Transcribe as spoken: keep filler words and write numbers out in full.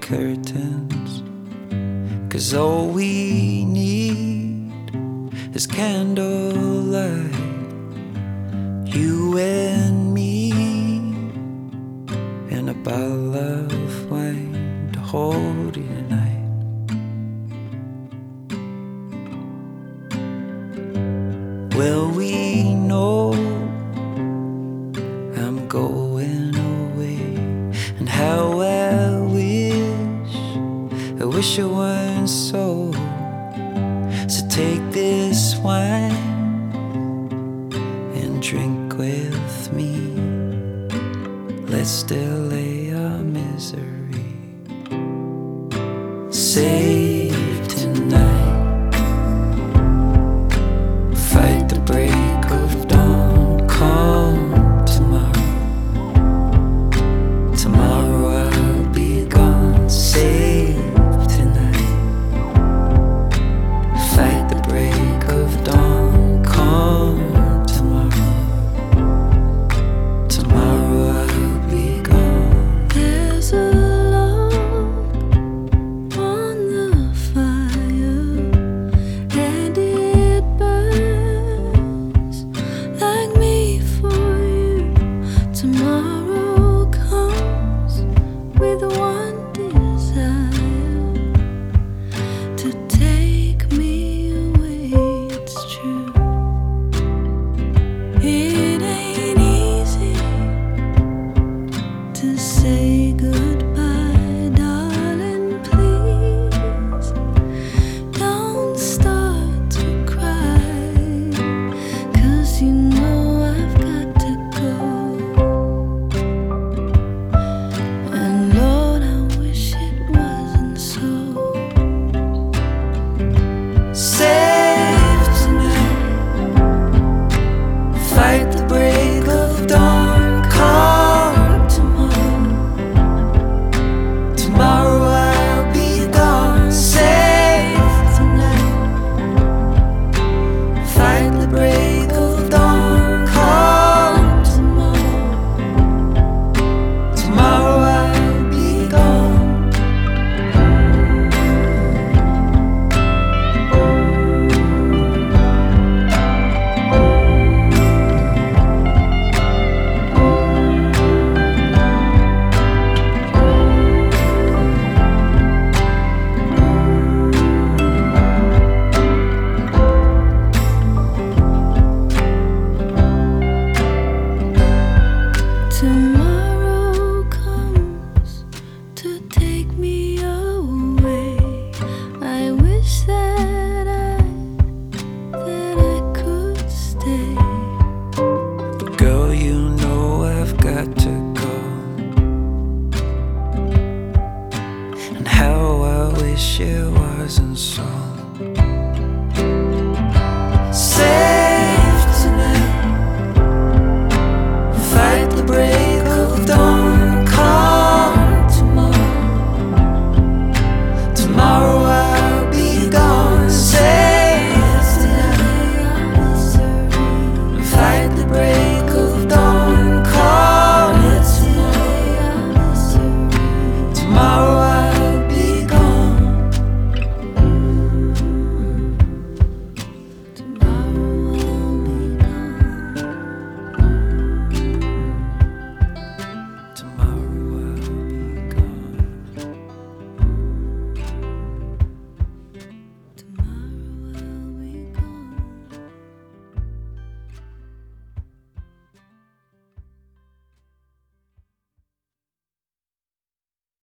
curtains, 'cause all we need is candlelight, you and me, and a bottle of wine to hold you tonight. Well, we know I'm going away, and how I wish, I wish it weren't so. So take this wine and drink with me. Let's delay our misery. Save tonight, fight the break of dawn. Come tomorrow, tomorrow I'll be gone. Save tonight, fight the break of dawn. Come tomorrow, tomorrow I'll be gone. There's a log on the fire, and it burns like me for you. Tomorrow comes with one desire, to take me away. It's true, it ain't easy to say goodbye, darling. Please don't start to cry, 'cause you know I've got to go. And Lord, I wish it wasn't so. Save tonight, fight the break of dawn. Come tomorrow, tomorrow I'll be gone. Save tonight, fight the break of dawn. Come tomorrow, tomorrow I'll be gone. Tomorrow comes to take me away. I wish that I, that I could stay. But girl, you know I've got to go, and how I wish it wasn't so.